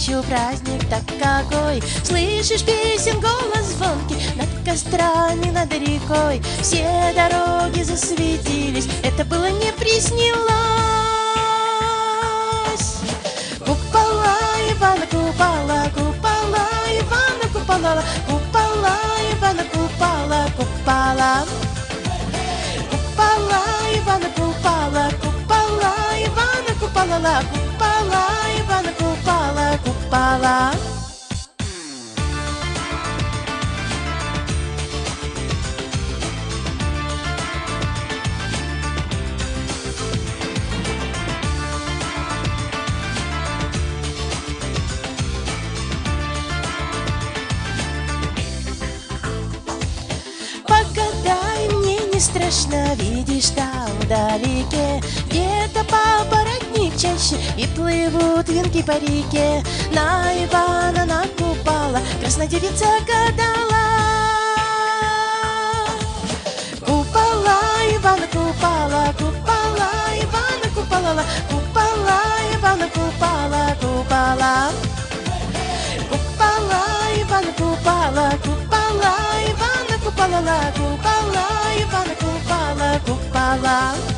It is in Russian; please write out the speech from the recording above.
ночью праздник так какой. Слышишь песен голос звонкий над кострами, над рекой. Все дороги засветились, это было не приснилось. Купола Ивана Купала, купола Ивана Купала, купола Ивана Купала, купола. Купола Ивана Купала, купола Ивана Купала, купола Ивана Купала, купола. Погадай, мне не страшно, видишь там вдалеке где-то папоротник чаще, и плывут венки по реке. На Ивана, на Купала краснодевица гадала. Купола Ивана Купала, купола Ивана Купала, купола Ивана Купала, купола. Купола Ивана Купала, купола Ивана Купала, купола Ивана Купала, купола.